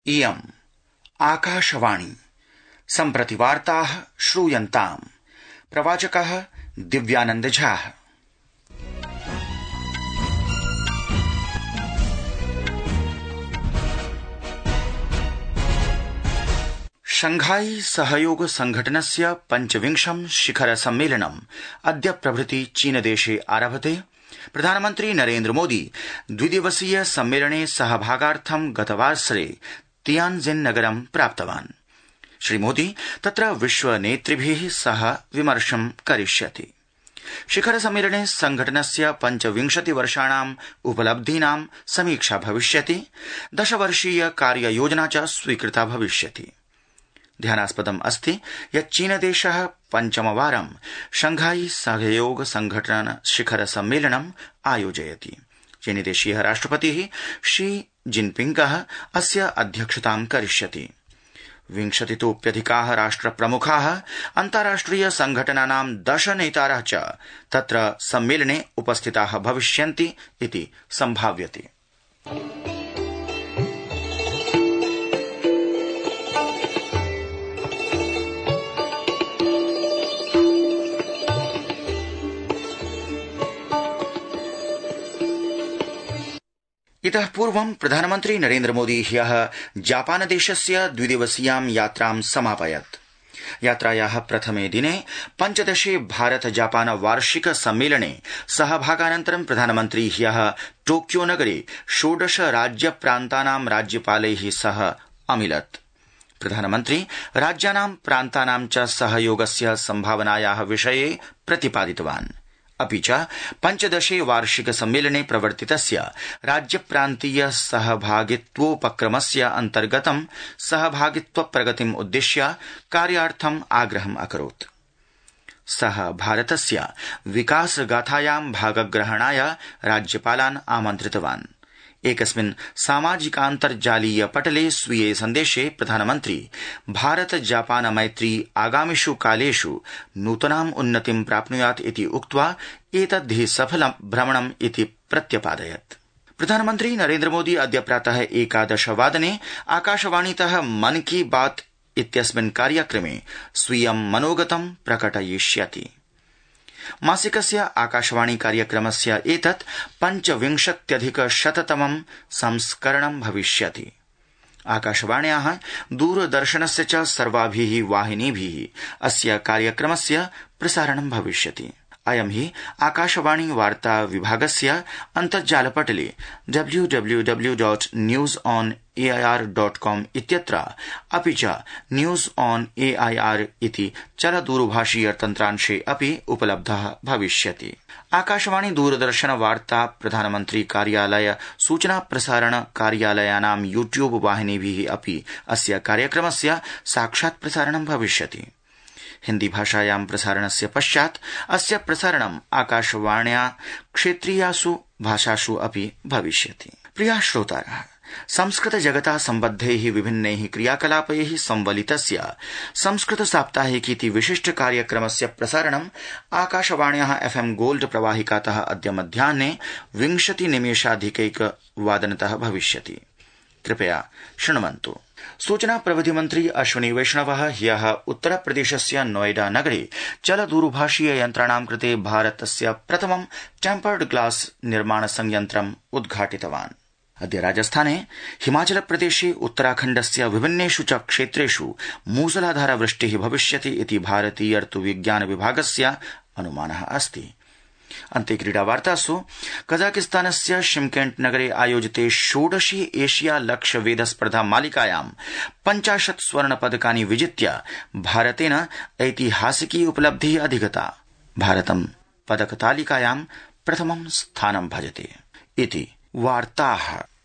इयम् आकाशवाणी सम्प्रति वार्ताः श्रूयन्ताम्। प्रवाचकः दिव्यानंद झा। शंघाई सहयोग संघटनस्य 25 शिखर सम्मेलनम् अद्य प्रभृति चीनदेशे आरभते। प्रधानमन्त्री नरेन्द्र मोदी द्विदिवसीय सम्मेलने सहभागार्थं गतवासरे तियानजिन नगरं प्राप्तवान्। श्रीमोदी तत्र विश्वनेतृभिः सह विमर्शं करिष्यति। शिखर सम्मेलने संघटनस्य 25 वर्षाणाम् उपलब्धीनां समीक्षा भविष्यति। 10 वर्षीय कार्ययोजना च स्वीकृता भविष्यति। ध्यानास्पदम् अस्ति यत् चीनदेशः पञ्चमवारं शंघाई सहयोग संघटन शिखर सम्मेलनम् आयोजयति। चीनदेशीयः राष्ट्रपतिः शी जिनपिंगः अस्य अध्यक्षतां करिष्यति। 20तोऽप्यधिकाः राष्ट्रप्रमुखाः अन्ताराष्ट्रिय संघटनानां 10 नेतारः च तत्र सम्मेलने उपस्थिताः भविष्यन्ति इति सम्भाव्यते। इतः पूर्वं प्रधानमन्त्री नरेन्द्र मोदी ह्यः जापानदेशस्य 2 दिवसीयां यात्रां समापयत्। यात्रायाः प्रथमे दिने 15 भारत जापान वार्षिक सम्मेलने सहभागानन्तरं प्रधानमन्त्री ह्यः टोक्यो नगरे 16 राज्यप्रान्तानां राज्यपालैः सह अमिलत्। प्रधानमन्त्री राज्यानां प्रान्तानां च सहयोगस्य सम्भावनायाः विषये प्रतिपादितवान्। अपि च 15 वार्षिक सम्मेलने प्रवर्तितस्य राज्यप्रान्तीय सहभागित्वोपक्रमस्य अन्तर्गतं सहभागित्व प्रगतिम् उद्दिश्य कार्यार्थम् आग्रहम् अकरोत्। सः भारतस्य विकासगाथायां भागग्रहणाय राज्यपालान् आमन्त्रितवान्। एकस्मिन् सामाजिकान्तर्जालीय पटले स्वीये सन्देशे प्रधानमन्त्री भारत जापान मैत्री आगामिषु कालेषु नूतनाम् उन्नतिं प्राप्नुयात् इति उक्त्वा एतद्धि सफलं भ्रमणम् इति प्रत्यपादयत्। प्रधानमन्त्री नरेन्द्र मोदी अद्य प्रातः 11 वादने आकाशवाणीतः मन की बात इत्यस्मिन् कार्यक्रमे स्वीयं मनोगतं प्रकटयिष्यति। मासिकस्य आकाशवाणी कार्यक्रमस्य एतत् 25+100तमं संस्करणं भविष्यति। आकाशवाण्याः दूरदर्शनस्य च सर्वाभिः वाहिनीभिः अस्य कार्यक्रमस्य प्रसारणं भविष्यति। अयं हि आकाशवाणी वार्ता विभागस्य अन्तर्जालपटले www.newsonair.com इत्यत्र अपि च न्यूज ऑन एआईआर इति चलदूरभाषीय तन्त्रांशे अपि उपलब्धः भविष्यति। आकाशवाणी दूरदर्शन वार्ता प्रधानमन्त्री कार्यालय सूचना प्रसारण कार्यालयानां यूट्यूब वाहिनीभिः अपि अस्य कार्यक्रमस्य साक्षात् प्रसारणं भविष्यति। हिन्दी भाषायां प्रसारणस्य पश्चात् अस्य प्रसारणम् आकाशवाण्या क्षेत्रीयासु भाषासु अपि भविष्यति। प्रियाः श्रोतारः, संस्कृत जगता सम्बद्धैः विभिन्नैः क्रियाकलापैः संवलितस्य संस्कृत साप्ताहिकीति विशिष्ट कार्यक्रमस्य प्रसारणम् आकाशवाण्याः FM गोल्ड प्रवाहिकातः अद्य मध्याह्ने 20 निमेषाधिकैकवादनतः भविष्यति। कृपया शृण्वन्तु। सूचना प्रविधि मन्त्री अश्विनी वैष्णवः ह्यः उत्तरप्रदेशस्य नोएडा नगरे चलदूरभाषीय यन्त्राणां कृते भारतस्य प्रथमं टेम्पर्ड ग्लास निर्माण संयन्त्रम् उद्घाटितवान्। अद्य राजस्थाने हिमाचलप्रदेशे उत्तराखण्डस्य विभिन्नेषु च क्षेत्रेषु मूसलाधार वृष्टिः भविष्यति इति भारतीय ऋतुविज्ञान विभागस्य अनुमानः अस्ति। अन्ते क्रीडावार्तासु कजाकिस्तानस्य शिमकेंट नगरे आयोजिते 16 एशिया लक्ष्य वेध स्पर्धा मालिकायां 50 स्वर्णपदकानि विजित्य भारतेन ऐतिहासिकी उपलब्धिः अधिगता। भारतं पदकतालिकायां प्रथमं स्थानं भजते। इति वार्ताः।